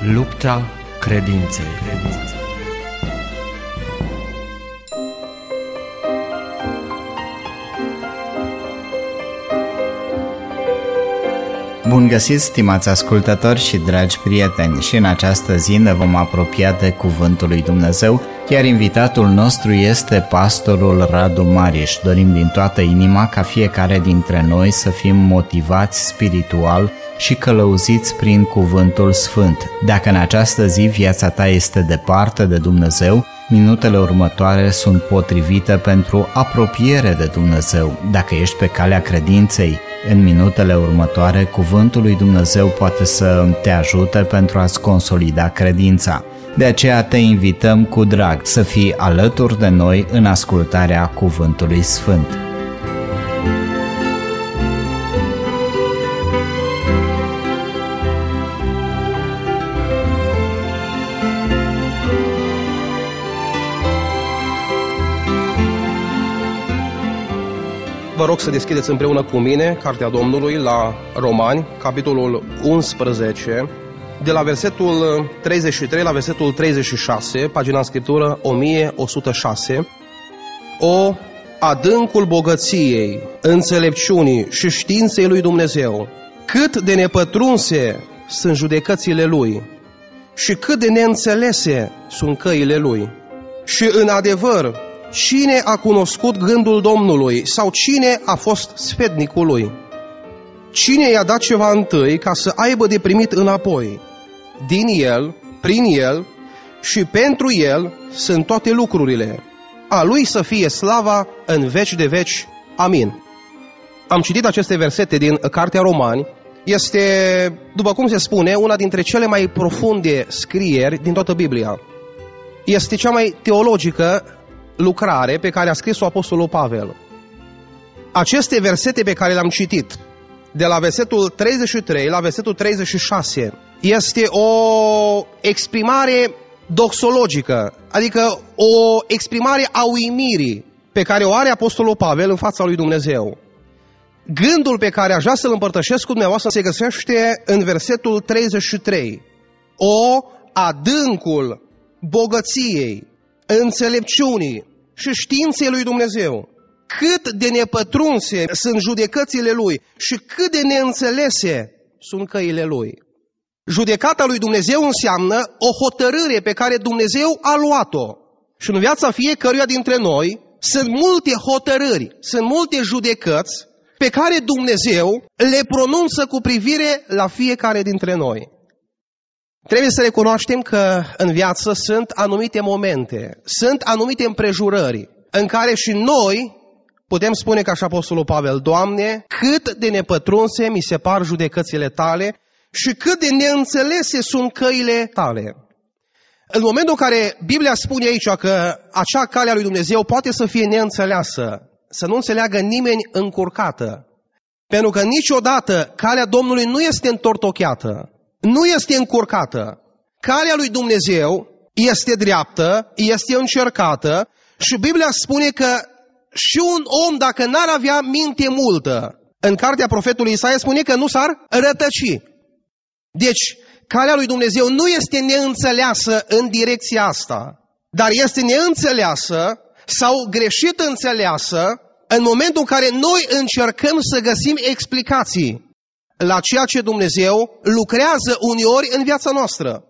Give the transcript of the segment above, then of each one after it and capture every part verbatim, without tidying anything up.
Lupta credinței. Bun găsit, stimați ascultători și dragi prieteni, și în această zi ne vom apropia de Cuvântul lui Dumnezeu, iar invitatul nostru este pastorul Radu Mariș. Dorim din toată inima ca fiecare dintre noi să fim motivați spiritual și călăuziți prin Cuvântul Sfânt. Dacă în această zi viața ta este departe de Dumnezeu, minutele următoare sunt potrivite pentru apropiere de Dumnezeu. Dacă ești pe calea credinței, în minutele următoare, Cuvântul lui Dumnezeu poate să te ajute pentru a-ți consolida credința. De aceea te invităm cu drag să fii alături de noi în ascultarea Cuvântului Sfânt. Vă rog să deschideți împreună cu mine Cartea Domnului la Romani, capitolul unsprezece, de la versetul treizeci și trei la versetul treizeci și șase, pagina în scriptură o mie o sută șase. O, adâncul bogăției, înțelepciunii și științei lui Dumnezeu, cât de nepătrunse sunt judecățile Lui și cât de neînțelese sunt căile Lui. Și în adevăr, cine a cunoscut gândul Domnului sau cine a fost sfetnicul Lui? Cine i-a dat ceva întâi ca să aibă de primit înapoi? Din El, prin El și pentru El sunt toate lucrurile. A Lui să fie slava în veci de veci. Amin. Am citit aceste versete din Cartea Romani. Este, după cum se spune, una dintre cele mai profunde scrieri din toată Biblia. Este cea mai teologică lucrare pe care a scris-o Apostolul Pavel. Aceste versete pe care le-am citit, de la versetul treizeci și trei la versetul treizeci și șase, este o exprimare doxologică, adică o exprimare a uimirii pe care o are Apostolul Pavel în fața lui Dumnezeu. Gândul pe care aș vrea să-l împărtășesc cu dumneavoastră se găsește în versetul treizeci și trei. O, adâncul bogăției, înțelepciunii și științei lui Dumnezeu, cât de nepătrunse sunt judecățile Lui și cât de neînțelese sunt căile Lui. Judecata lui Dumnezeu înseamnă o hotărâre pe care Dumnezeu a luat-o. Și în viața fiecăruia dintre noi sunt multe hotărâri, sunt multe judecăți pe care Dumnezeu le pronunță cu privire la fiecare dintre noi. Trebuie să recunoaștem că în viață sunt anumite momente, sunt anumite împrejurări în care și noi putem spune ca și Apostolul Pavel: Doamne, cât de nepătrunse mi se par judecățile Tale și cât de neînțelese sunt căile Tale. În momentul în care Biblia spune aici că acea cale a lui Dumnezeu poate să fie neînțeleasă, să nu înțeleagă nimeni încurcată, pentru că niciodată calea Domnului nu este întortocheată, nu este încurcată. Calea lui Dumnezeu este dreaptă, este încercată și Biblia spune că și un om, dacă n-ar avea minte multă, în cartea profetului Isaia spune că nu s-ar rătăci. Deci, calea lui Dumnezeu nu este neînțeleasă în direcția asta, dar este neînțeleasă sau greșit înțeleasă în momentul în care noi încercăm să găsim explicații la ceea ce Dumnezeu lucrează uneori în viața noastră.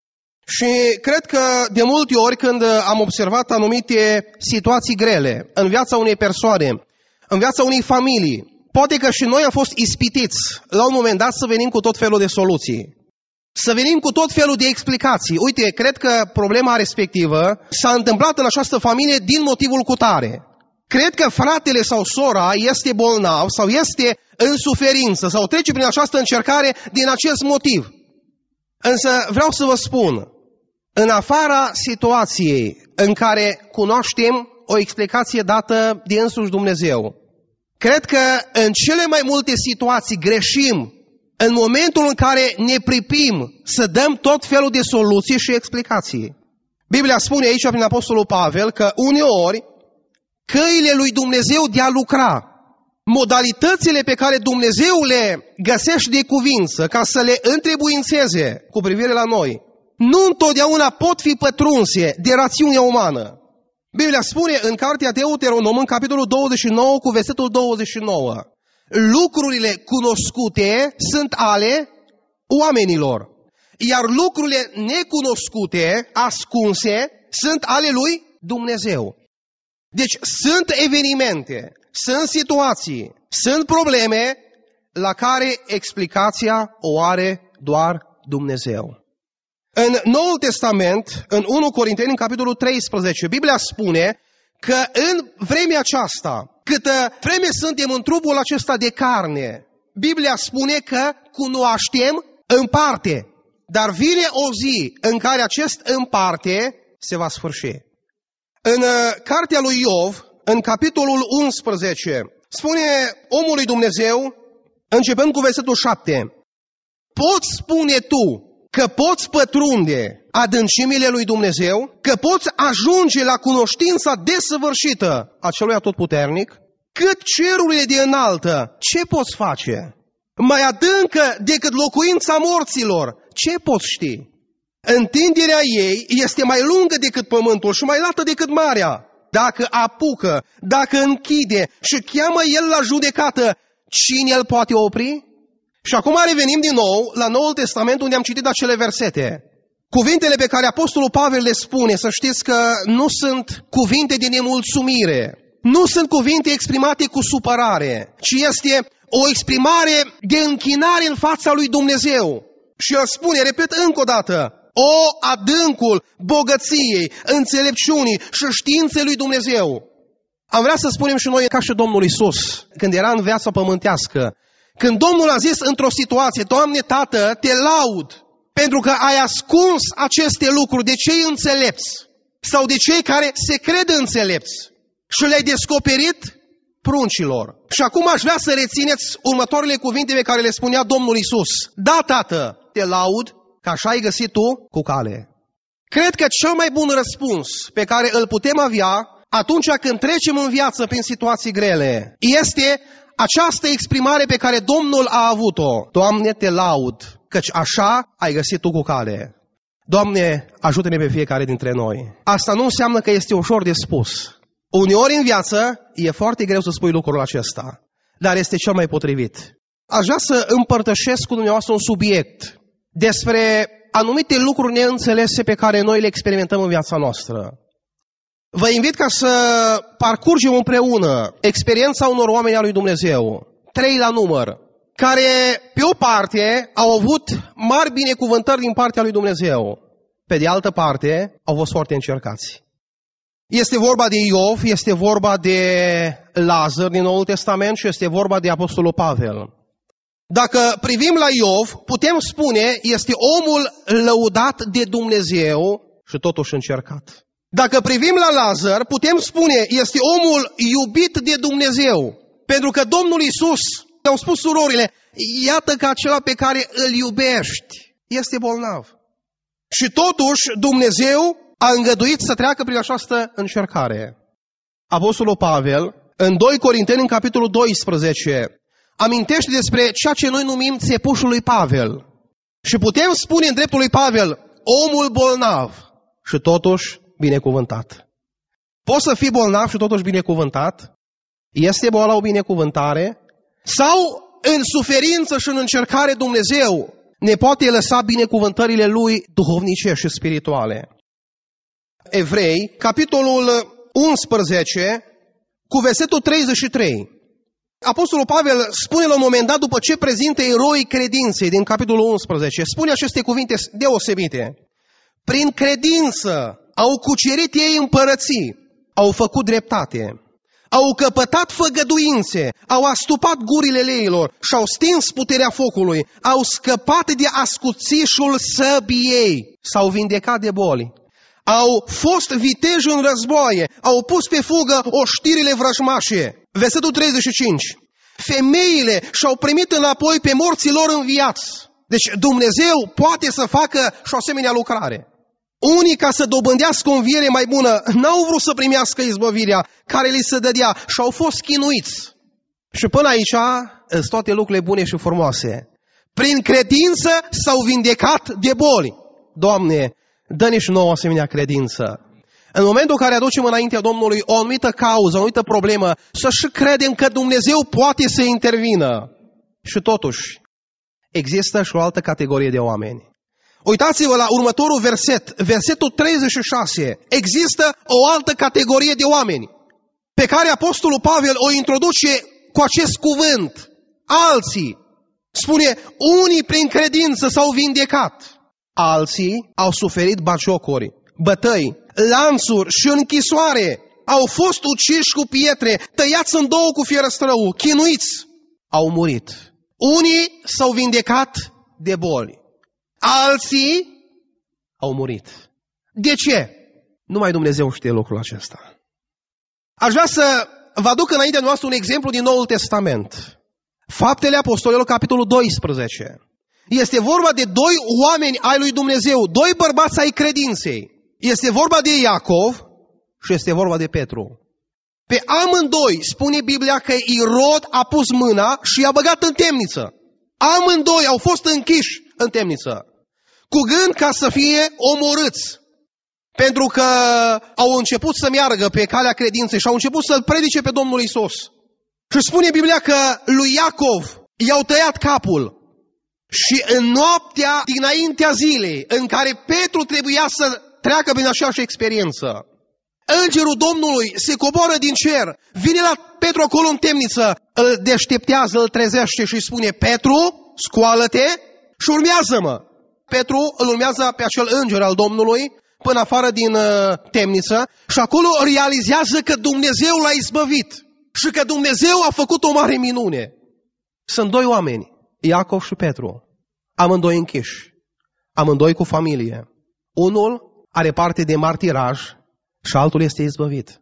Și cred că de multe ori când am observat anumite situații grele în viața unei persoane, în viața unei familii, poate că și noi am fost ispitiți la un moment dat să venim cu tot felul de soluții, să venim cu tot felul de explicații. Uite, cred că problema respectivă s-a întâmplat în această familie din motivul cutare. Cred că fratele sau sora este bolnav sau este în suferință sau trece prin această încercare din acest motiv. Însă vreau să vă spun, în afara situației în care cunoaștem o explicație dată de însuși Dumnezeu, cred că în cele mai multe situații greșim în momentul în care ne pripim să dăm tot felul de soluții și explicații. Biblia spune aici prin Apostolul Pavel că uneori căile lui Dumnezeu de a lucra modalitățile pe care Dumnezeu le găsește de cuvință ca să le întrebuințeze cu privire la noi, nu întotdeauna pot fi pătrunse de rațiunea umană. Biblia spune în cartea Deuteronom, în capitolul douăzeci și nouă, cu versetul douăzeci și nouă, lucrurile cunoscute sunt ale oamenilor, iar lucrurile necunoscute, ascunse, sunt ale lui Dumnezeu. Deci sunt evenimente, sunt situații, sunt probleme la care explicația o are doar Dumnezeu. În Noul Testament, în întâi Corinteni, în capitolul treisprezece, Biblia spune că în vremea aceasta, câtă vreme suntem în trupul acesta de carne, Biblia spune că cunoaștem în parte, dar vine o zi în care acest în parte se va sfârși. În cartea lui Iov, în capitolul unsprezece, spune omul lui Dumnezeu, începând cu versetul șapte, poți spune tu că poți pătrunde adâncimile lui Dumnezeu, că poți ajunge la cunoștința desăvârșită a celui atotputernic, cât cerurile de înaltă, ce poți face? Mai adâncă decât locuința morților, ce poți ști? Întinderea ei este mai lungă decât pământul și mai lată decât marea. Dacă apucă, dacă închide și cheamă el la judecată, cine îl poate opri? Și acum revenim din nou la Noul Testament, unde am citit acele versete. Cuvintele pe care Apostolul Pavel le spune, să știți că nu sunt cuvinte de nemulțumire, nu sunt cuvinte exprimate cu supărare, ci este o exprimare de închinare în fața lui Dumnezeu. Și el spune, repet încă o dată, o adâncul bogăției, înțelepciunii și științei lui Dumnezeu. Am vrea să spunem și noi ca și Domnul Iisus, când era în viața pământească, când Domnul a zis într-o situație, Doamne, Tată, te laud, pentru că ai ascuns aceste lucruri de cei înțelepți sau de cei care se cred înțelepți și le-ai descoperit pruncilor. Și acum aș vrea să rețineți următoarele cuvinte pe care le spunea Domnul Iisus. Da, Tată, te laud că așa ai găsit tu cu cale. Cred că cel mai bun răspuns pe care îl putem avea atunci când trecem în viață prin situații grele este această exprimare pe care Domnul a avut-o. Doamne, te laud, căci așa ai găsit tu cu cale. Doamne, ajută-ne pe fiecare dintre noi. Asta nu înseamnă că este ușor de spus. Uneori în viață e foarte greu să spui lucrul acesta, dar este cel mai potrivit. Aș vrea să împărtășesc cu dumneavoastră un subiect despre anumite lucruri neînțelese pe care noi le experimentăm în viața noastră. Vă invit ca să parcurgem împreună experiența unor oameni al lui Dumnezeu, trei la număr, care pe o parte au avut mari binecuvântări din partea lui Dumnezeu, pe de altă parte au fost foarte încercați. Este vorba de Iov, este vorba de Lazar din Noul Testament și este vorba de Apostolul Pavel. Dacă privim la Iov, putem spune, este omul lăudat de Dumnezeu și totuși încercat. Dacă privim la Lazar, putem spune, este omul iubit de Dumnezeu. Pentru că Domnul Iisus, au spus surorile, iată că acela pe care îl iubești este bolnav. Și totuși Dumnezeu a îngăduit să treacă prin această încercare. Apostolul Pavel, în doi Corinteni, în capitolul doisprezece, amintește despre ceea ce noi numim țepușul lui Pavel. Și putem spune în dreptul lui Pavel, omul bolnav și totuși binecuvântat. Poți să fii bolnav și totuși binecuvântat? Este boala o binecuvântare? Sau în suferință și în încercare Dumnezeu ne poate lăsa binecuvântările Lui duhovnice și spirituale? Evrei, capitolul unsprezece, cu versetul treizeci și trei. Apostolul Pavel spune la un moment dat, după ce prezintă eroii credinței din capitolul unsprezece, spune aceste cuvinte deosebite. Prin credință au cucerit ei împărății, au făcut dreptate, au căpătat făgăduințe, au astupat gurile leilor și au stins puterea focului, au scăpat de ascuțișul săbiei, s-au vindecat de boli, au fost viteji în războaie, au pus pe fugă oștirile vrăjmașe. Versetul treizeci și cinci. Femeile și-au primit înapoi pe morții lor înviați. Deci Dumnezeu poate să facă și o asemenea lucrare. Unii, ca să dobândească o înviere mai bună, n-au vrut să primească izbăvirea care li se dădea și au fost chinuiți. Și până aici sunt toate lucrurile bune și frumoase. Prin credință s-au vindecat de boli. Doamne, dă-ne și nouă asemenea credință. În momentul în care aducem înaintea Domnului o anumită cauză, o anumită problemă, să și credem că Dumnezeu poate să intervină. Și totuși, există și o altă categorie de oameni. Uitați-vă la următorul verset, versetul treizeci și șase. Există o altă categorie de oameni pe care Apostolul Pavel o introduce cu acest cuvânt. Alții, spune, unii prin credință s-au vindecat, alții au suferit batjocuri, bătăi, lanțuri și închisoare, au fost uciși cu pietre, tăiați în două cu fierăstrău, chinuiți, au murit. Unii s-au vindecat de boli, alții au murit. De ce? Numai Dumnezeu știe lucrul acesta. Aș vrea să vă aduc înaintea noastră un exemplu din Noul Testament. Faptele Apostolilor, capitolul doisprezece. Este vorba de doi oameni ai lui Dumnezeu, doi bărbați ai credinței. Este vorba de Iacov și este vorba de Petru. Pe amândoi spune Biblia că Irod a pus mâna și i-a băgat în temniță. Amândoi au fost închiși în temniță, cu gând ca să fie omorâți. Pentru că au început să meargă pe calea credinței și au început să-L predice pe Domnul Iisus. Și spune Biblia că lui Iacov i-au tăiat capul. Și în noaptea dinaintea zilei în care Petru trebuia să treacă prin aceeași experiență, Îngerul Domnului se coboară din cer, vine la Petru acolo în temniță, îl deșteptează, îl trezește și îi spune, Petru, scoală-te și urmează-mă. Petru îl urmează pe acel înger al Domnului până afară din uh, temniță și acolo realizează că Dumnezeu l-a izbăvit și că Dumnezeu a făcut o mare minune. Sunt doi oameni, Iacov și Petru, amândoi închiși, amândoi cu familie. Unul are parte de martiraj și altul este izbăvit.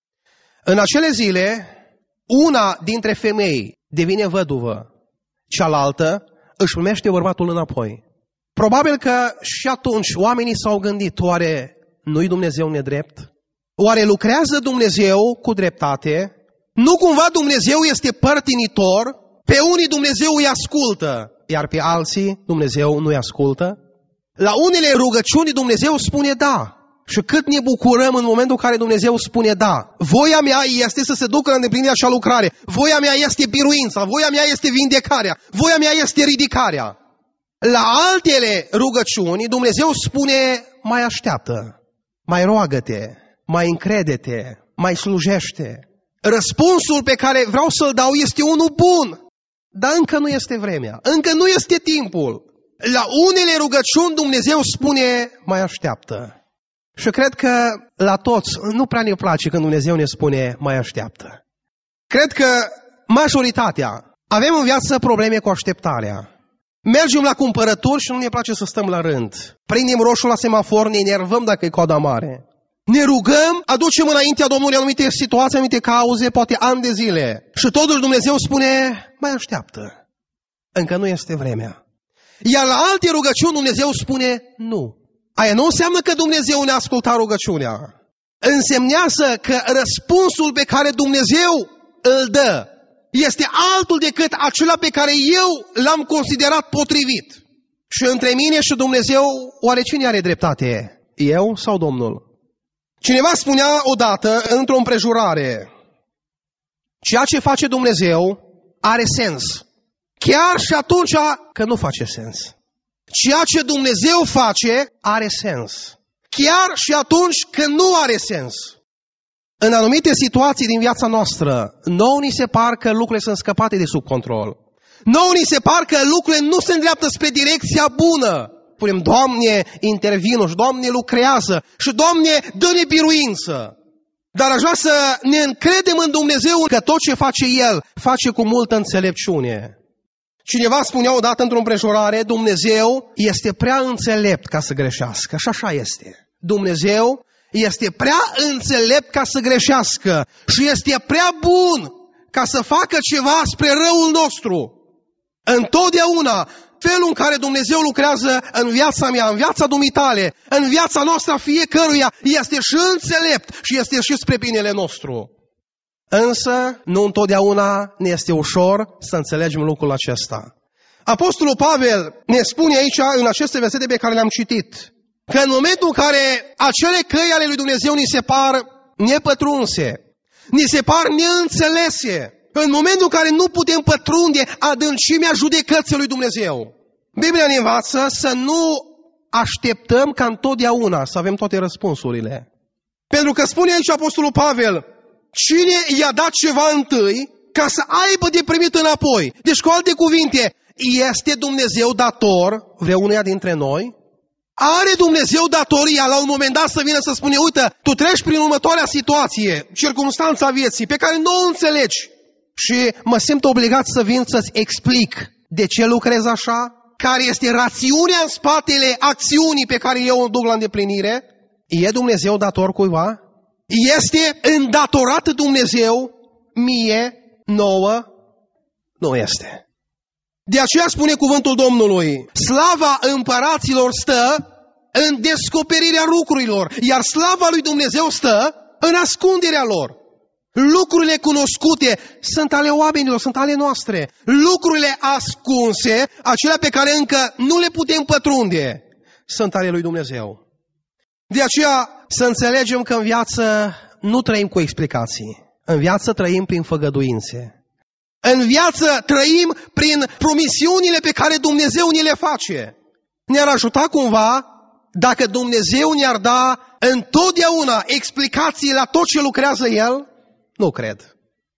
În acele zile, una dintre femei devine văduvă, cealaltă își primește bărbatul înapoi. Probabil că și atunci oamenii s-au gândit, oare nu-i Dumnezeu nedrept? Oare lucrează Dumnezeu cu dreptate? Nu cumva Dumnezeu este părtinitor? Pe unii Dumnezeu îi ascultă, iar pe alții Dumnezeu nu îi ascultă? La unele rugăciuni Dumnezeu spune da. Și cât ne bucurăm în momentul în care Dumnezeu spune da. Voia mea este să se ducă la îndeplinirea acea lucrare. Voia mea este biruința. Voia mea este vindecarea. Voia mea este ridicarea. La altele rugăciuni Dumnezeu spune mai așteaptă, mai roagă-te, mai încrede-te, mai slujește. Răspunsul pe care vreau să-l dau este unul bun, dar încă nu este vremea, încă nu este timpul. La unele rugăciuni Dumnezeu spune mai așteaptă. Și cred că la toți nu prea ne place când Dumnezeu ne spune mai așteaptă. Cred că majoritatea avem în viață probleme cu așteptarea. Mergem la cumpărături și nu ne place să stăm la rând. Prindem roșul la semafor, ne enervăm dacă e coada mare. Ne rugăm, aducem înaintea Domnului anumite situații, anumite cauze, poate ani de zile. Și totuși Dumnezeu spune, mai așteaptă. Încă nu este vremea. Iar la alte rugăciuni Dumnezeu spune, nu. Aia nu înseamnă că Dumnezeu ne-a ascultat rugăciunea. Însemnează că răspunsul pe care Dumnezeu îl dă este altul decât acela pe care eu l-am considerat potrivit. Și între mine și Dumnezeu, oare cine are dreptate? Eu sau Domnul? Cineva spunea odată, într-o împrejurare, ceea ce face Dumnezeu are sens. Chiar și atunci că nu face sens. Ceea ce Dumnezeu face are sens. Chiar și atunci când nu are sens. În anumite situații din viața noastră, nouă ni se par că lucrurile sunt scăpate de sub control. Nouă ni se par că lucrurile nu se îndreaptă spre direcția bună. Spunem, Doamne, intervino și Doamne lucrează și Doamne, dă-ne biruință. Dar aș vrea să ne încredem în Dumnezeu că tot ce face El, face cu multă înțelepciune. Cineva spunea odată într-o împrejurare, Dumnezeu este prea înțelept ca să greșească. Și așa este. Dumnezeu este prea înțelept ca să greșească și este prea bun ca să facă ceva spre răul nostru. Întotdeauna, felul în care Dumnezeu lucrează în viața mea, în viața dumitale, în viața noastră fiecăruia, este și înțelept și este și spre binele nostru. Însă, nu întotdeauna ne este ușor să înțelegem lucrul acesta. Apostolul Pavel ne spune aici, în aceste versete pe care le-am citit, că în momentul în care acele căi ale lui Dumnezeu ni se par nepătrunse, ni se par neînțelese, în momentul în care nu putem pătrunde adâncimea judecății lui Dumnezeu, Biblia ne învață să nu așteptăm ca întotdeauna să avem toate răspunsurile. Pentru că spune aici Apostolul Pavel, cine i-a dat ceva întâi ca să aibă de primit înapoi? Deci, cu alte cuvinte, este Dumnezeu dator vreunuia dintre noi? Are Dumnezeu datoria la un moment dat să vină să spune, uite, tu treci prin următoarea situație, circumstanța vieții, pe care nu o înțelegi și mă simt obligat să vin să-ți explic de ce lucrez așa, care este rațiunea în spatele acțiunii pe care eu o duc la îndeplinire. E Dumnezeu dator cuiva? Este îndatorat Dumnezeu mie, nouă? Nu este. De aceea spune cuvântul Domnului, slava împăraților stă în descoperirea lucrurilor, iar slava lui Dumnezeu stă în ascunderea lor. Lucrurile cunoscute sunt ale oamenilor, sunt ale noastre. Lucrurile ascunse, acelea pe care încă nu le putem pătrunde, sunt ale lui Dumnezeu. De aceea să înțelegem că în viață nu trăim cu explicații. În viață trăim prin făgăduințe. În viață trăim prin promisiunile pe care Dumnezeu ni le face. Ne-ar ajuta cumva dacă Dumnezeu ne-ar da întotdeauna explicații la tot ce lucrează El? Nu cred.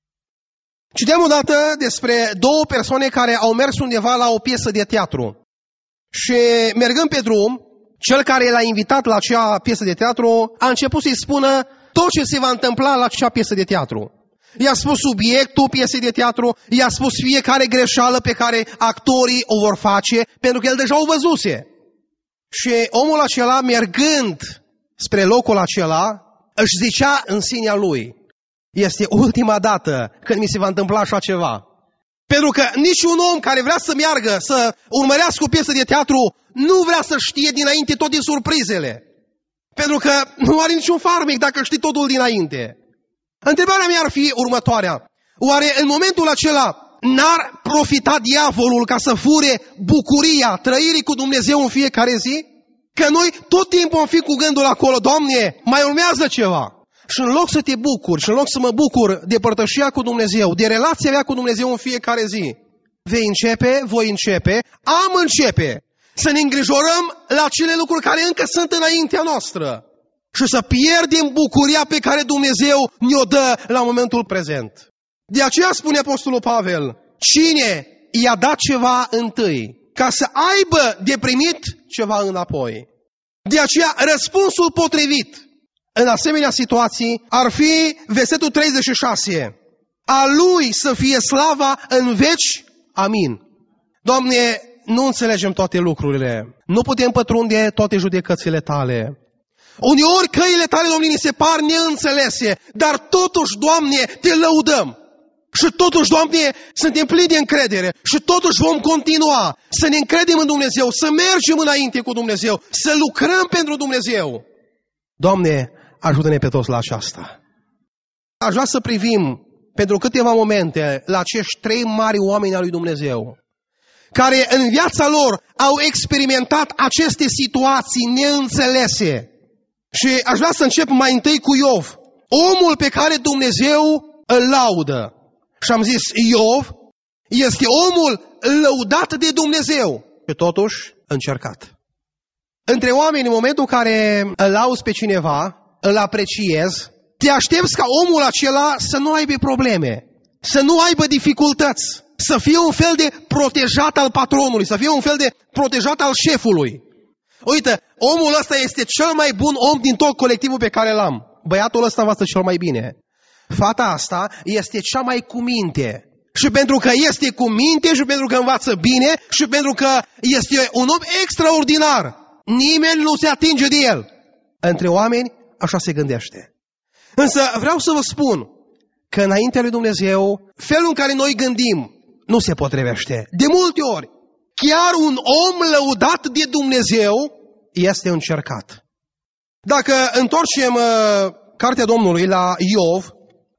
Citeam odată despre două persoane care au mers undeva la o piesă de teatru. Și mergând pe drum, cel care l-a invitat la acea piesă de teatru a început să-i spună tot ce se va întâmpla la acea piesă de teatru. I-a spus subiectul piesei de teatru, i-a spus fiecare greșeală pe care actorii o vor face, pentru că el deja o văzuse. Și omul acela, mergând spre locul acela, își zicea în sinea lui, este ultima dată când mi se va întâmpla așa ceva. Pentru că niciun om care vrea să meargă, să urmărească o piesă de teatru, nu vrea să știe dinainte toate surprizele. Pentru că nu are niciun farmec dacă știi totul dinainte. Întrebarea mea ar fi următoarea. Oare în momentul acela n-ar profita diavolul ca să fure bucuria trăirii cu Dumnezeu în fiecare zi? Că noi tot timpul am fi cu gândul acolo, Doamne, mai urmează ceva. Și în loc să te bucuri, și în loc să mă bucur de părtășia cu Dumnezeu, de relația mea cu Dumnezeu în fiecare zi, vei începe, voi începe, am începe să ne îngrijorăm la cele lucruri care încă sunt înaintea noastră și să pierdem bucuria pe care Dumnezeu ne-o dă la momentul prezent. De aceea spune Apostolul Pavel, cine i-a dat ceva întâi, ca să aibă de primit ceva înapoi. De aceea răspunsul potrivit în asemenea situații ar fi versetul treizeci și șase. A Lui să fie slava în veci. Amin. Doamne, nu înțelegem toate lucrurile. Nu putem pătrunde toate judecățile Tale. Uneori căile Tale, Doamne, ni se par neînțelese, dar totuși, Doamne, Te lăudăm. Și totuși, Doamne, suntem plini de încredere și totuși vom continua să ne încredem în Dumnezeu, să mergem înainte cu Dumnezeu, să lucrăm pentru Dumnezeu. Doamne, ajută-ne pe toți la aceasta. Aș vrea să privim pentru câteva momente la acești trei mari oameni al lui Dumnezeu, care în viața lor au experimentat aceste situații neînțelese. Și aș vrea să încep mai întâi cu Iov, omul pe care Dumnezeu îl laudă. Și am zis, Iov este omul lăudat de Dumnezeu și totuși încercat. Între oameni, în momentul în care îl auzi pe cineva, îl apreciezi, te aștepți ca omul acela să nu aibă probleme, să nu aibă dificultăți, să fie un fel de protejat al patronului, să fie un fel de protejat al șefului. Uite, omul ăsta este cel mai bun om din tot colectivul pe care l-am. Băiatul ăsta învață cel mai bine. Fata asta este cea mai cu minte. Și pentru că este cu minte și pentru că învață bine și pentru că este un om extraordinar, nimeni nu se atinge de el. Între oameni așa se gândește. Însă vreau să vă spun că înaintea lui Dumnezeu, felul în care noi gândim nu se potrivește. De multe ori, chiar un om lăudat de Dumnezeu este încercat. Dacă întoarcem uh, Cartea Domnului la Iov,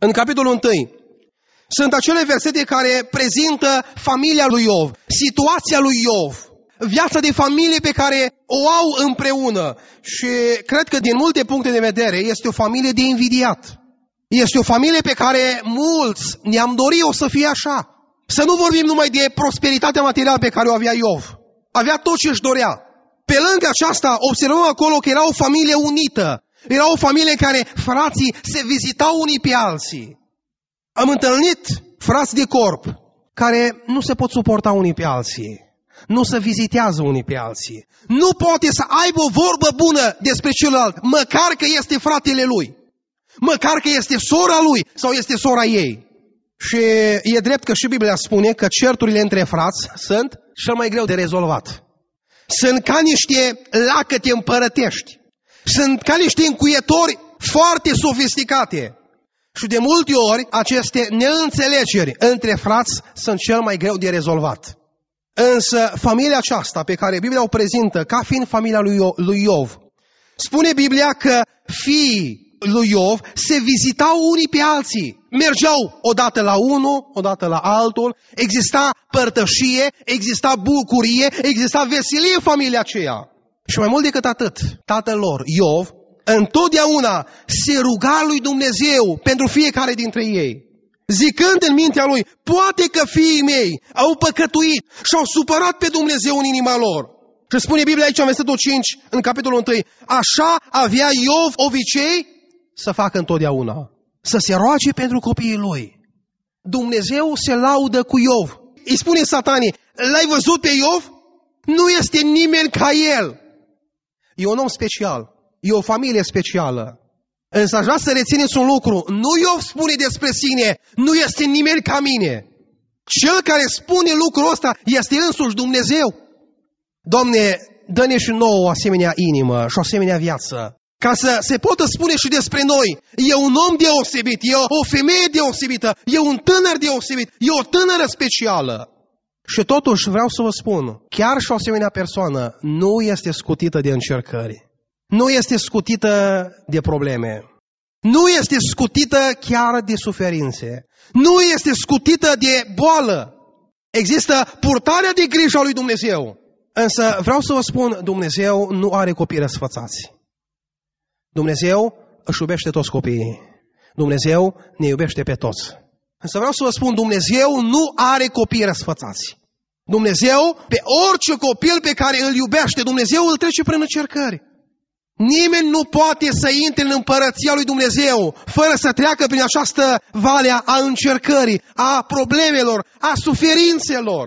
în capitolul unu, sunt acele versete care prezintă familia lui Iov, situația lui Iov, viața de familie pe care o au împreună. Și cred că din multe puncte de vedere este o familie de invidiat. Este o familie pe care mulți ne-am dorit o să fie așa. Să nu vorbim numai de prosperitatea materială pe care o avea Iov. Avea tot ce își dorea. Pe lângă aceasta observăm acolo că era o familie unită. Era o familie în care frații se vizitau unii pe alții. Am întâlnit frați de corp care nu se pot suporta unii pe alții. Nu se vizitează unii pe alții. Nu poate să aibă o vorbă bună despre celălalt, măcar că este fratele lui. Măcar că este sora lui sau este sora ei. Și e drept că și Biblia spune că certurile între frați sunt cel mai greu de rezolvat. Sunt ca niște lacăte împărătești. Sunt ca niște încuietori foarte sofisticate. Și de multe ori aceste neînțelegeri între frați sunt cel mai greu de rezolvat. Însă familia aceasta pe care Biblia o prezintă ca fiind familia lui Iov, spune Biblia că fiii lui Iov se vizitau unii pe alții. Mergeau odată la unul, odată la altul, exista părtășie, exista bucurie, exista veselie în familia aceea. Și mai mult decât atât, tatăl lor, Iov, întotdeauna se ruga lui Dumnezeu pentru fiecare dintre ei, zicând în mintea lui, poate că fiii mei au păcătuit și au supărat pe Dumnezeu în inima lor. Și spune Biblia aici în versetul cinci, în capitolul unu, așa avea Iov obicei să facă întotdeauna, să se roage pentru copiii lui. Dumnezeu se laudă cu Iov. Îi spune Satanii, l-ai văzut pe Iov? Nu este nimeni ca el. E un om special, e o familie specială. Însă aș vrea să rețineți un lucru, nu Iov spune despre sine, nu este nimeni ca mine. Cel care spune lucrul ăsta este însuși Dumnezeu. Doamne, dă-ne și nouă o asemenea inimă și o asemenea viață, ca să se poată spune și despre noi, e un om deosebit, e o femeie deosebită, e un tânăr deosebit, e o tânără specială. Și totuși vreau să vă spun, chiar și o asemenea persoană nu este scutită de încercări, nu este scutită de probleme, nu este scutită chiar de suferințe, nu este scutită de boală. Există purtarea de grijă a lui Dumnezeu. Însă vreau să vă spun, Dumnezeu nu are copii răsfățați. Dumnezeu își iubește toți copiii. Dumnezeu ne iubește pe toți. Însă vreau să vă spun, Dumnezeu nu are copii răsfățați. Dumnezeu, pe orice copil pe care îl iubește, Dumnezeu îl trece prin încercări. Nimeni nu poate să intre în împărăția lui Dumnezeu fără să treacă prin această vale a încercării, a problemelor, a suferințelor.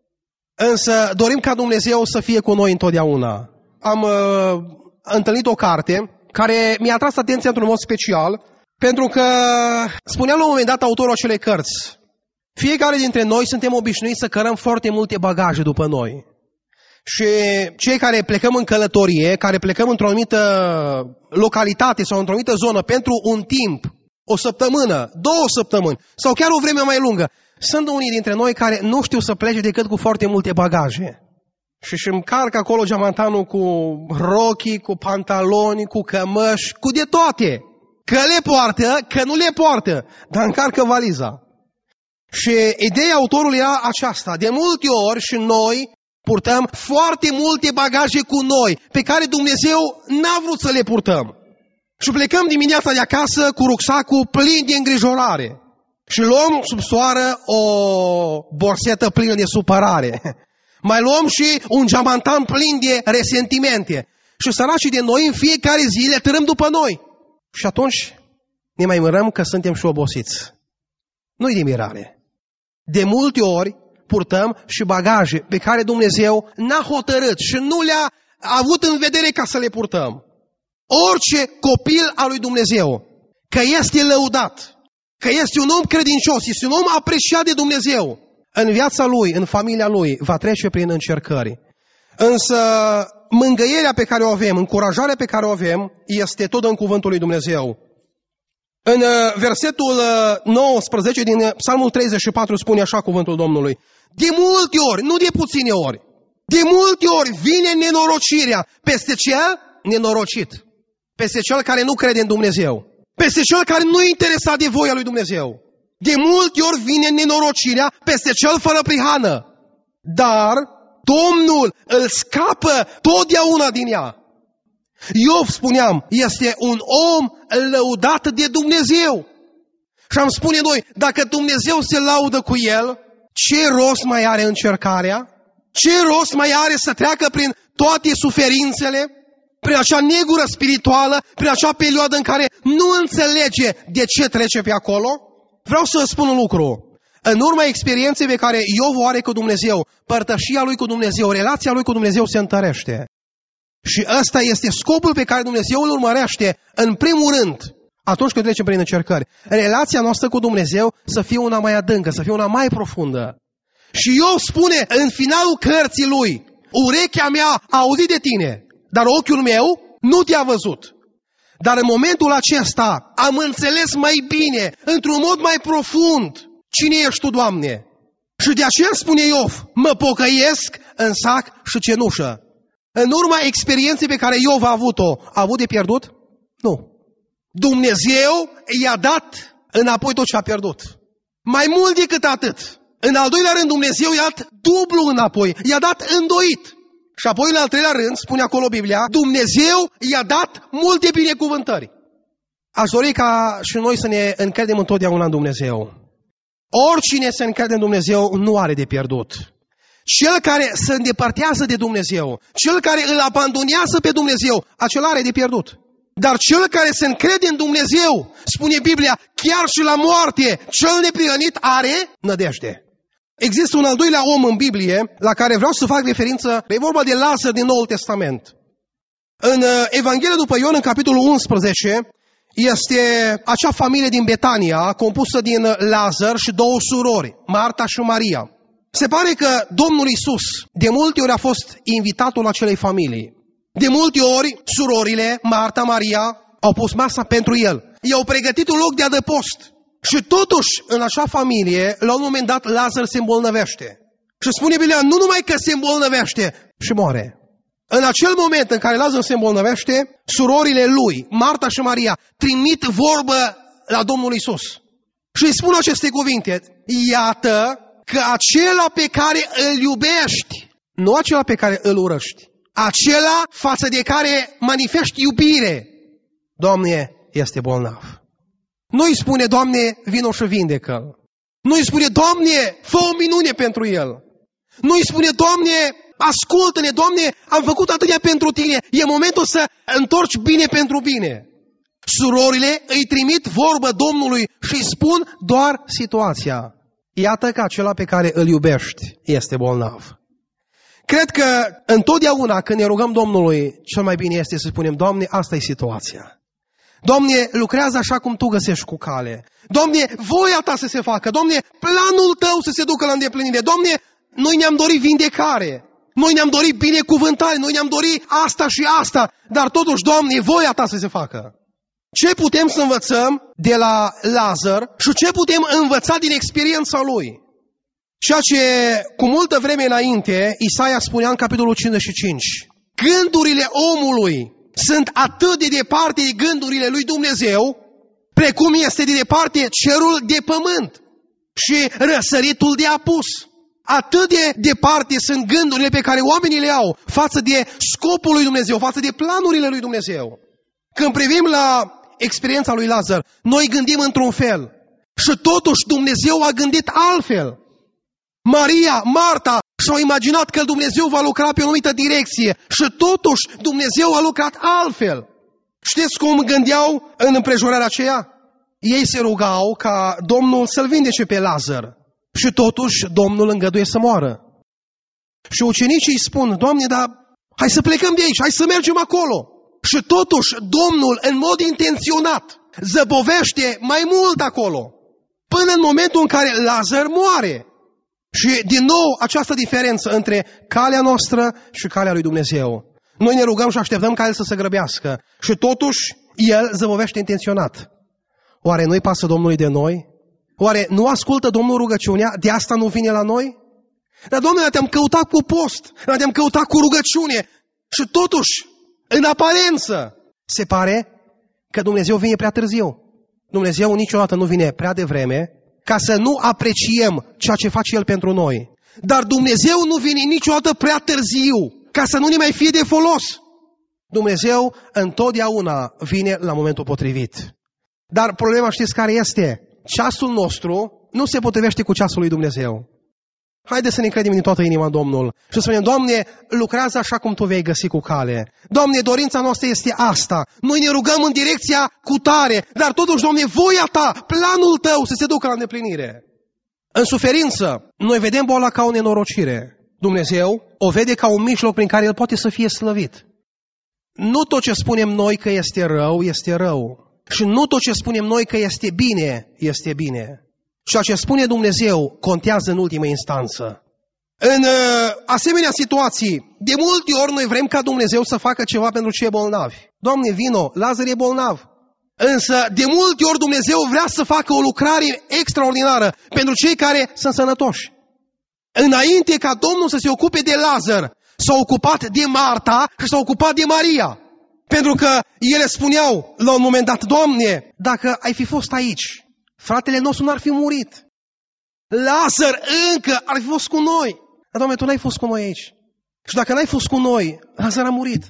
Însă dorim ca Dumnezeu să fie cu noi întotdeauna. Am uh, întâlnit o carte care mi-a atras atenția într-un mod special, pentru că spunea la un moment dat autorul acelei cărți, fiecare dintre noi suntem obișnuiți să cărăm foarte multe bagaje după noi. Și cei care plecăm în călătorie, care plecăm într-o anumită localitate sau într-o anumită zonă pentru un timp, o săptămână, două săptămâni sau chiar o vreme mai lungă, sunt unii dintre noi care nu știu să plece decât cu foarte multe bagaje. Și își încarcă acolo geamantanul cu rochii, cu pantaloni, cu cămăși, cu de toate. Că le poartă, că nu le poartă, dar încarcă valiza. Și ideea autorului era aceasta. De multe ori și noi purtăm foarte multe bagaje cu noi, pe care Dumnezeu n-a vrut să le purtăm. Și plecăm dimineața de acasă cu rucsacul plin de îngrijorare. Și luăm sub soară o borsetă plină de supărare. Mai luăm și un geamantan plin de resentimente. Și săracii de noi în fiecare zi le târâm după noi. Și atunci ne mai mirăm că suntem și obosiți. Nu-i de mirare. De multe ori purtăm și bagaje pe care Dumnezeu n-a hotărât și nu le-a avut în vedere ca să le purtăm. Orice copil al lui Dumnezeu, că este lăudat, că este un om credincios, este un om apreciat de Dumnezeu, în viața lui, în familia lui, va trece prin încercări. Însă mângâierea pe care o avem, încurajarea pe care o avem, este tot în cuvântul lui Dumnezeu. În versetul nouăsprezece din Psalmul treizeci și patru spune așa cuvântul Domnului: de multe ori, nu de puține ori, de multe ori vine nenorocirea peste cel nenorocit, peste cel care nu crede în Dumnezeu. peste cel care nu e interesat de voia lui Dumnezeu. De multe ori vine nenorocirea peste cel fără prihană. Dar Domnul îl scapă totdeauna din ea. Iov, spuneam, este un om lăudat de Dumnezeu. Și am spune noi, dacă Dumnezeu se laudă cu el, ce rost mai are încercarea? Ce rost mai are să treacă prin toate suferințele, prin acea negură spirituală, prin acea perioadă în care nu înțelege de ce trece pe acolo? Vreau să vă spun un lucru. În urma experienței pe care Iov o are cu Dumnezeu, părtășia lui cu Dumnezeu, relația lui cu Dumnezeu se întărește. Și ăsta este scopul pe care Dumnezeu îl urmărește, în primul rând, atunci când trecem prin încercări. Relația noastră cu Dumnezeu să fie una mai adâncă, să fie una mai profundă. Și Iov spune în finalul cărții lui, urechea mea a auzit de tine, dar ochiul meu nu te-a văzut. Dar în momentul acesta am înțeles mai bine, într-un mod mai profund, cine ești tu, Doamne? Și de aceea spune Iov, mă pocăiesc în sac și cenușă. În urma experienței pe care Iov a avut-o, a avut de pierdut? Nu. Dumnezeu i-a dat înapoi tot ce a pierdut. Mai mult decât atât. În al doilea rând, Dumnezeu i-a dat dublu înapoi, i-a dat îndoit. Și apoi, în al treilea rând, spune acolo Biblia, Dumnezeu i-a dat multe binecuvântări. Aș dori ca și noi să ne încredem întotdeauna în Dumnezeu. Oricine se încrede în Dumnezeu nu are de pierdut. Cel care se îndepărtează de Dumnezeu, cel care îl abandonează pe Dumnezeu, acela are de pierdut. Dar cel care se încrede în Dumnezeu, spune Biblia, chiar și la moarte, cel neprihănit are nădejde. Există un al doilea om în Biblie la care vreau să fac referință, e vorba de Lazar din Noul Testament. În Evanghelia după Ioan, în capitolul unsprezece, este acea familie din Betania, compusă din Lazar și două surori, Marta și Maria. Se pare că Domnul Iisus de multe ori a fost invitatul acelei familii. De multe ori, surorile, Marta, Maria, au pus masa pentru el. I-au pregătit un loc de adăpost. Și totuși, în așa familie, la un moment dat, Lazar se îmbolnăvește. Și spune Biblia, nu numai că se îmbolnăvește, și moare. În acel moment în care Lazar se îmbolnăvește, surorile lui, Marta și Maria, trimit vorbă la Domnul Iisus. Și îi spun aceste cuvinte, iată că acela pe care îl iubești, nu acela pe care îl urăști, acela față de care manifesti iubire, Doamne, este bolnav. Nu îi spune, Doamne, vino și vindecă-l. Nu îi spune, Doamne, fă o minune pentru el. Nu îi spune, Doamne, ascultă-ne, Doamne, am făcut atâtea pentru tine, e momentul să întorci bine pentru bine. Surorile îi trimit vorbă Domnului și îi spun doar situația. Iată că acela pe care îl iubești este bolnav. Cred că întotdeauna când ne rugăm Domnului, cel mai bine este să spunem, Doamne, asta e situația. Doamne, lucrează așa cum Tu găsești cu cale. Doamne, voia Ta să se facă. Doamne, planul Tău să se ducă la îndeplinire. Doamne, noi ne-am dorit vindecare. Noi ne-am dorit binecuvântare. Noi ne-am dorit asta și asta. Dar totuși, Doamne, voia Ta să se facă. Ce putem să învățăm de la Lazar și ce putem învăța din experiența lui? Ceea ce cu multă vreme înainte, Isaia spunea în capitolul cincizeci și cinci. Gândurile omului sunt atât de departe de gândurile lui Dumnezeu, precum este de departe cerul de pământ și răsăritul de apus. Atât de departe sunt gândurile pe care oamenii le au față de scopul lui Dumnezeu, față de planurile lui Dumnezeu. Când privim la experiența lui Lazar, noi gândim într-un fel și totuși Dumnezeu a gândit altfel. Maria, Marta și-au imaginat că Dumnezeu va lucra pe o anumită direcție și totuși Dumnezeu a lucrat altfel. Știți cum gândeau în împrejurarea aceea? Ei se rugau ca Domnul să-l vindece pe Lazar și totuși Domnul îngăduie să moară. Și ucenicii îi spun, Doamne, dar hai să plecăm de aici, hai să mergem acolo. Și totuși Domnul în mod intenționat zăbovește mai mult acolo, până în momentul în care Lazar moare. Și din nou această diferență între calea noastră și calea lui Dumnezeu. Noi ne rugăm și așteptăm ca El să se grăbească și totuși El zăbovește intenționat. Oare nu-i pasă Domnului de noi? Oare nu ascultă Domnul rugăciunea? De asta nu vine la noi? Dar, Doamne, te-am căutat cu post, te-am căutat cu rugăciune și totuși, în aparență, se pare că Dumnezeu vine prea târziu. Dumnezeu niciodată nu vine prea devreme ca să nu apreciem ceea ce face El pentru noi. Dar Dumnezeu nu vine niciodată prea târziu ca să nu ne mai fie de folos. Dumnezeu întotdeauna vine la momentul potrivit. Dar problema știți care este? Ceasul nostru nu se potrivește cu ceasul lui Dumnezeu. Haideți să ne credem din toată inima Domnul și să spunem, Doamne, lucrează așa cum Tu vei găsi cu cale. Doamne, dorința noastră este asta. Noi ne rugăm în direcția cu tare, dar totuși, Doamne, voia Ta, planul Tău să se ducă la îndeplinire. În suferință, noi vedem boala ca o nenorocire. Dumnezeu o vede ca un mijloc prin care El poate să fie slăvit. Nu tot ce spunem noi că este rău, este rău. Și nu tot ce spunem noi că este bine, este bine. Ceea ce spune Dumnezeu contează în ultimă instanță. În uh, asemenea situații, de multe ori noi vrem ca Dumnezeu să facă ceva pentru cei bolnavi. Doamne, vino, Lazar e bolnav. Însă, de multe ori Dumnezeu vrea să facă o lucrare extraordinară pentru cei care sunt sănătoși. Înainte ca Domnul să se ocupe de Lazar, s-a ocupat de Marta și s-a ocupat de Maria. Pentru că ele spuneau la un moment dat, Doamne, dacă ai fi fost aici, fratele nostru n-ar fi murit. Lazar încă ar fi fost cu noi. Dar, Doamne, Tu n-ai fost cu noi aici. Și dacă n-ai fost cu noi, Lazar a murit.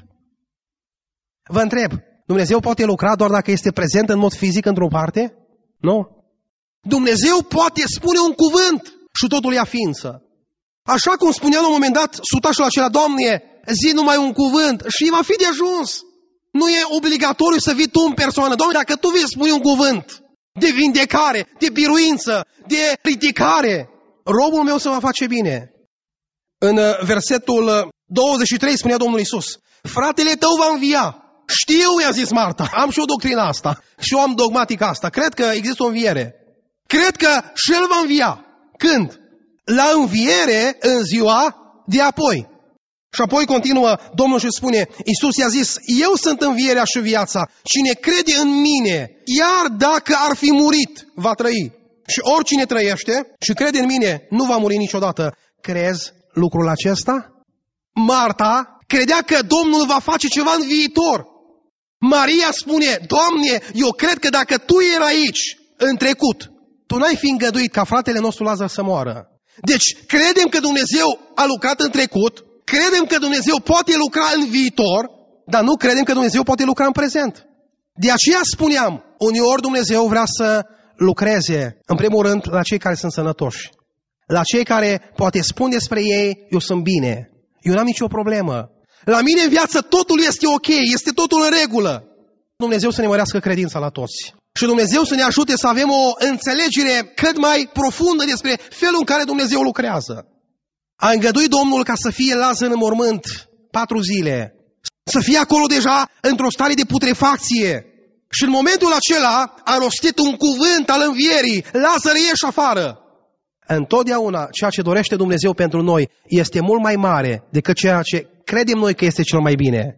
Vă întreb, Dumnezeu poate lucra doar dacă este prezent în mod fizic într-o parte? Nu. Dumnezeu poate spune un cuvânt și totul ia ființă. Așa cum spunea la un moment dat sutașul acela, Doamne, zi numai un cuvânt și va fi de ajuns. Nu e obligatoriu să vii Tu în persoană. Doamne, dacă Tu vei spune un cuvânt de vindecare, de biruință, de ridicare, robul meu se va face bine. În versetul douăzeci și trei spunea Domnul Iisus, fratele tău va învia. Știu, i-a zis Marta, am și o doctrină asta, și eu am dogmatica asta. Cred că există o înviere. Cred că și el va învia. Când? La înviere în ziua de apoi. Și apoi continuă Domnul și spune, Iisus i-a zis, eu sunt învierea și viața. Cine crede în mine, iar dacă ar fi murit, va trăi. Și oricine trăiește și crede în mine, nu va muri niciodată. Crezi lucrul acesta? Marta credea că Domnul va face ceva în viitor. Maria spune, Doamne, eu cred că dacă Tu erai aici, în trecut, Tu n-ai fi îngăduit ca fratele nostru Lazar să moară. Deci, credem că Dumnezeu a lucrat în trecut, credem că Dumnezeu poate lucra în viitor, dar nu credem că Dumnezeu poate lucra în prezent. De aceea spuneam, uneori Dumnezeu vrea să lucreze, în primul rând, la cei care sunt sănătoși. La cei care poate spune despre ei, eu sunt bine, eu n-am nicio problemă. La mine în viață totul este ok, este totul în regulă. Dumnezeu să ne mărească credința la toți. Și Dumnezeu să ne ajute să avem o înțelegere cât mai profundă despre felul în care Dumnezeu lucrează. A îngăduit Domnul ca să fie Lazar în mormânt patru zile. Să fie acolo deja într-o stare de putrefacție. Și în momentul acela a rostit un cuvânt al învierii. Lazar, ieși afară! Întotdeauna ceea ce dorește Dumnezeu pentru noi este mult mai mare decât ceea ce credem noi că este cel mai bine.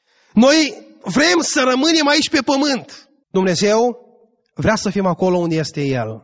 Noi vrem să rămânem aici pe pământ. Dumnezeu vrea să fim acolo unde este El.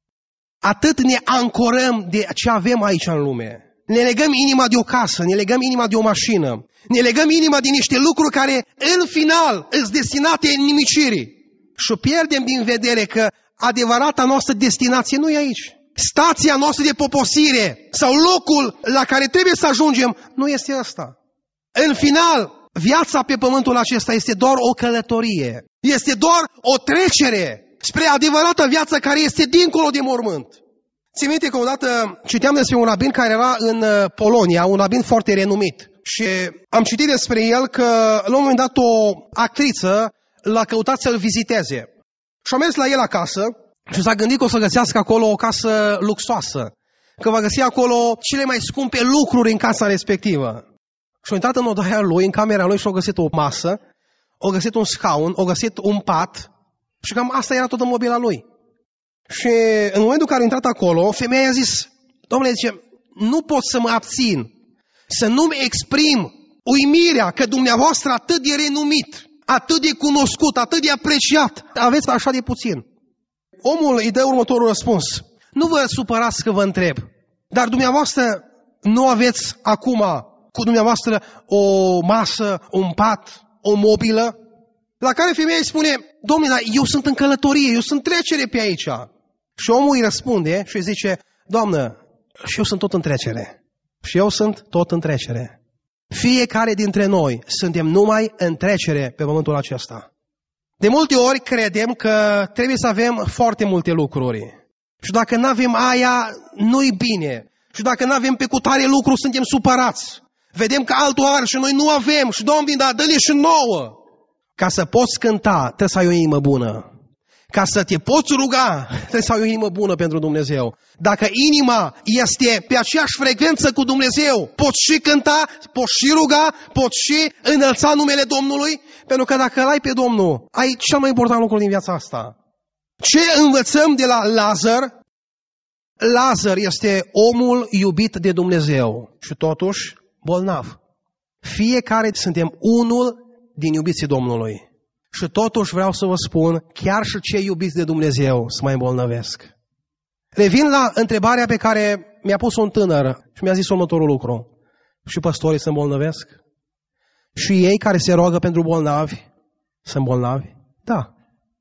Atât ne ancorăm de ce avem aici în lume. Ne legăm inima de o casă, ne legăm inima de o mașină, ne legăm inima de niște lucruri care în final sunt destinate nimicirii. Și pierdem din vedere că adevărata noastră destinație nu e aici. Stația noastră de poposire sau locul la care trebuie să ajungem nu este ăsta. În final, viața pe pământul acesta este doar o călătorie. Este doar o trecere spre adevărata viață care este dincolo de mormânt. Țin minte că odată citeam despre un rabin care era în Polonia, un rabin foarte renumit. Și am citit despre el că la un moment dat o actriță l-a căutat să-l viziteze. Și a mers la el acasă și s-a gândit că o să găsească acolo o casă luxoasă. Că va găsi acolo cele mai scumpe lucruri în casa respectivă. Și a intrat în odaia lui, în camera lui și a găsit o masă, a găsit un scaun, a găsit un pat și cam asta era toată mobila lui. Și în momentul în care a intrat acolo, femeia i-a zis, domnule, zice, nu pot să mă abțin, să nu-mi exprim uimirea că dumneavoastră atât de renumit, atât de cunoscut, atât de apreciat, aveți așa de puțin. Omul îi dă următorul răspuns. Nu vă supărați că vă întreb, dar dumneavoastră nu aveți acum cu dumneavoastră o masă, un pat, o mobilă? La care femeia îi spune, Domnule, dar eu sunt în călătorie, eu sunt trecere pe aici. Și omul îi răspunde și îi zice, Doamnă, și eu sunt tot în trecere. Și eu sunt tot în trecere. Fiecare dintre noi suntem numai în trecere pe pământul acesta. De multe ori credem că trebuie să avem foarte multe lucruri. Și dacă nu avem aia, nu-i bine. Și dacă nu avem pe cutare lucru, suntem supărați. Vedem că altul are și noi nu avem. Și Doamne, dar dă-ne și nouă. Ca să poți cânta, trebuie să ai o inimă bună. Ca să te poți ruga, trebuie să ai o inimă bună pentru Dumnezeu. Dacă inima este pe aceeași frecvență cu Dumnezeu, poți și cânta, poți și ruga, poți și înălța numele Domnului, pentru că dacă l-ai pe Domnul, ai cel mai important lucru din viața asta. Ce învățăm de la Lazar? Lazar este omul iubit de Dumnezeu și totuși bolnav. Fiecare suntem unul din iubiții Domnului. Și totuși vreau să vă spun, chiar și cei iubiți de Dumnezeu se mai îmbolnăvesc. Revin la întrebarea pe care mi-a pus un tânăr și mi-a zis următorul lucru. Și păstorii se îmbolnăvesc? Și ei care se roagă pentru bolnavi, sunt bolnavi? Da.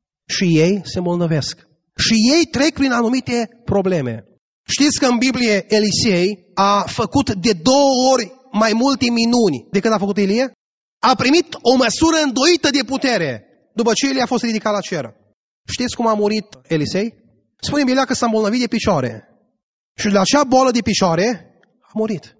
Și ei se îmbolnăvesc. Și ei trec prin anumite probleme. Știți că în Biblie Elisei a făcut de două ori mai multe minuni decât a făcut Ilie? A primit o măsură îndoită de putere după ce Ilie a fost ridicat la cer. Știți cum a murit Elisei? Spune Biblia că s-a îmbolnăvit de picioare. Și de acea boală de picioare a murit.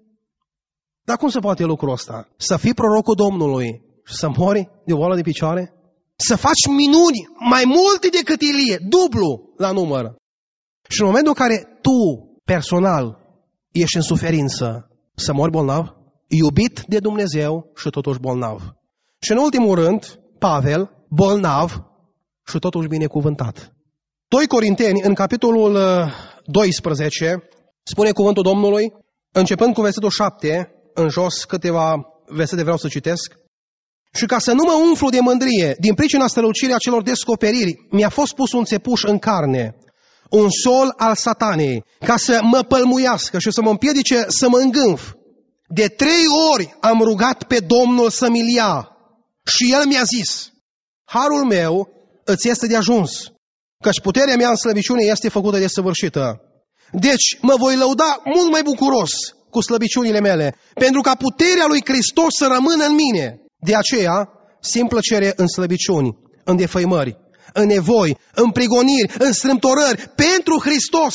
Dar cum se poate lucrul ăsta? Să fii prorocul Domnului și să mori de o boală de picioare? Să faci minuni mai multe decât Ilie, dublu la număr. Și în momentul în care tu, personal, ești în suferință, să mori bolnav, iubit de Dumnezeu și totuși bolnav. Și în ultimul rând, Pavel, bolnav și totuși binecuvântat. doi Corinteni, în capitolul doisprezece, spune cuvântul Domnului, începând cu versetul șapte, în jos câteva versete vreau să citesc. Și ca să nu mă umflu de mândrie, din pricina strălucirii acelor descoperiri, mi-a fost pus un țepuș în carne, un sol al satanei, ca să mă pălmuiască și să mă împiedice să mă îngânf. De trei ori am rugat pe Domnul să-mi ia și El mi-a zis, harul meu îți este de ajuns, căci puterea mea în slăbiciune este făcută de săvârșită. Deci mă voi lăuda mult mai bucuros cu slăbiciunile mele, pentru ca puterea lui Hristos să rămână în mine. De aceea simt plăcere în slăbiciuni, în defăimări, în nevoi, în prigoniri, în strâmtorări, pentru Hristos.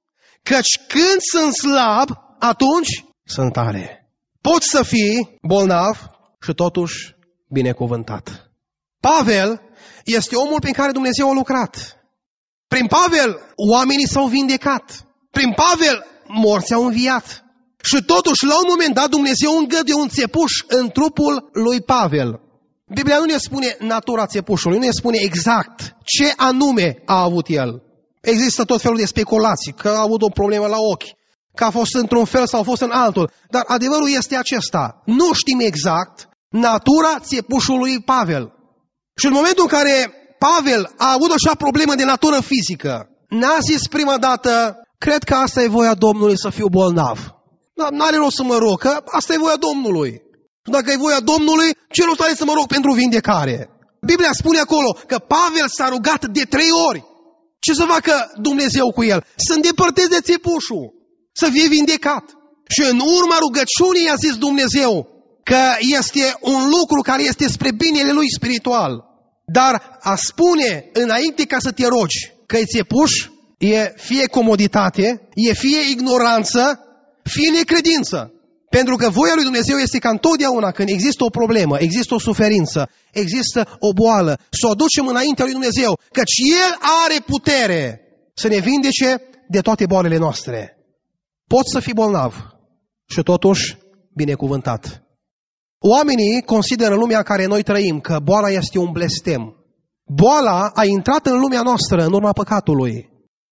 Căci când sunt slab, atunci sunt tare. Poți să fii bolnav și totuși binecuvântat. Pavel este omul prin care Dumnezeu a lucrat. Prin Pavel oamenii s-au vindecat. Prin Pavel morții au înviat. Și totuși la un moment dat Dumnezeu îngăduie un țepuș în trupul lui Pavel. Biblia nu ne spune natura țepușului, nu ne spune exact ce anume a avut el. Există tot felul de speculații, că a avut o problemă la ochi, că a fost într-un fel sau a fost în altul. Dar adevărul este acesta. Nu știm exact natura țepușului Pavel. Și în momentul în care Pavel a avut așa problemă de natură fizică, n-a zis prima dată, cred că asta e voia Domnului să fiu bolnav. N-are rost să mă rog, că asta e voia Domnului. Dacă e voia Domnului, ce rost are să mă rog pentru vindecare? Biblia spune acolo că Pavel s-a rugat de trei ori. Ce să facă Dumnezeu cu el? Să îndepărteze de țepușul, să fie vindecat. Și în urma rugăciunii i-a zis Dumnezeu că este un lucru care este spre binele lui spiritual. Dar a spune înainte ca să te rogi că e țepuș, e fie comoditate, e fie ignoranță, fie necredință. Pentru că voia lui Dumnezeu este ca întotdeauna când există o problemă, există o suferință, există o boală, să o aducem înaintea lui Dumnezeu, căci El are putere să ne vindece de toate boalele noastre. Poți să fii bolnav și totuși binecuvântat. Oamenii consideră în lumea în care noi trăim că boala este un blestem. Boala a intrat în lumea noastră în urma păcatului.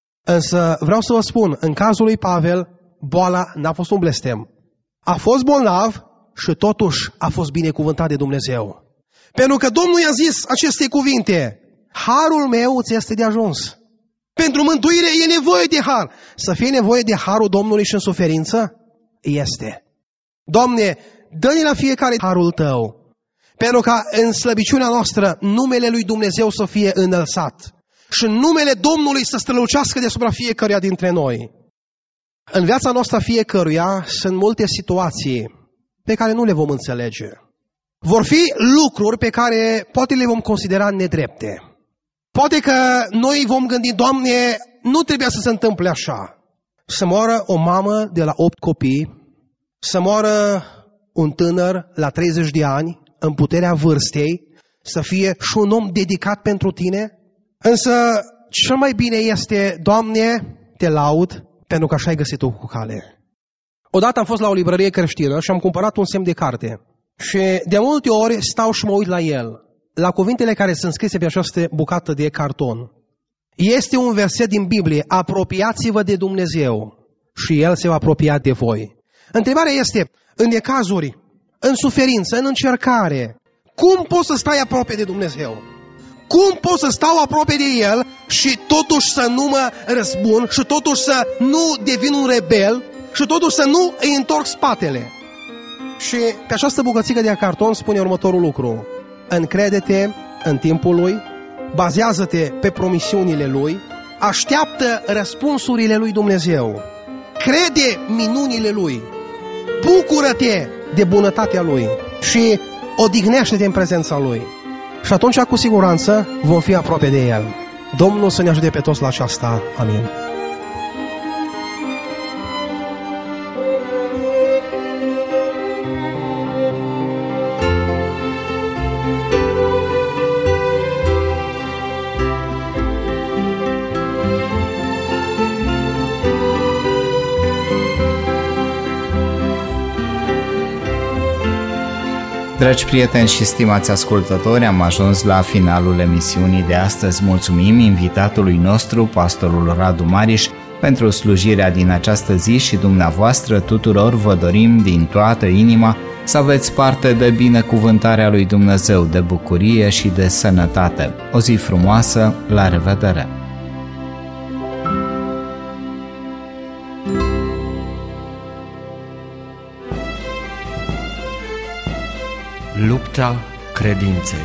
Însă vreau să vă spun, în cazul lui Pavel, boala n-a fost un blestem. A fost bolnav și totuși a fost binecuvântat de Dumnezeu. Pentru că Domnul i-a zis aceste cuvinte, harul meu ți este de ajuns. Pentru mântuire e nevoie de har. Să fie nevoie de harul Domnului și în suferință? Este. Doamne, dă-ne la fiecare harul Tău. Pentru ca în slăbiciunea noastră numele lui Dumnezeu să fie înălțat și numele Domnului să strălucească deasupra fiecăruia dintre noi. În viața noastră fiecăruia sunt multe situații pe care nu le vom înțelege. Vor fi lucruri pe care poate le vom considera nedrepte. Poate că noi vom gândi, Doamne, nu trebuia să se întâmple așa. Să moară o mamă de la opt copii, să moară un tânăr la treizeci de ani, în puterea vârstei, să fie și un om dedicat pentru tine. Însă cel mai bine este, Doamne, te laud pentru că așa ai găsit-o cu cale. Odată am fost la o librărie creștină și am cumpărat un semn de carte. Și de multe ori stau și mă uit la el, la cuvintele care sunt scrise pe această bucată de carton. Este un verset din Biblie: apropiați-vă de Dumnezeu și El se va apropia de voi. Întrebarea este, în necazuri, în suferință, în încercare, cum poți să stai aproape de Dumnezeu? Cum pot să stau aproape de El și totuși să nu mă răzbun și totuși să nu devin un rebel și totuși să nu îi întorc spatele? Și pe această bucățică de carton spune următorul lucru: încrede-te în timpul Lui, bazează-te pe promisiunile Lui, așteaptă răspunsurile Lui Dumnezeu, crede minunile Lui, bucură-te de bunătatea Lui și odihnește-te în prezența Lui. Și atunci, cu siguranță, vom fi aproape de El. Domnul să ne ajute pe toți la aceasta. Amin. Dragi prieteni și stimați ascultători, am ajuns la finalul emisiunii de astăzi. Mulțumim invitatului nostru, pastorul Radu Mariș, pentru slujirea din această zi și dumneavoastră tuturor vă dorim din toată inima să aveți parte de binecuvântarea lui Dumnezeu, de bucurie și de sănătate. O zi frumoasă, la revedere! Lupta credinței.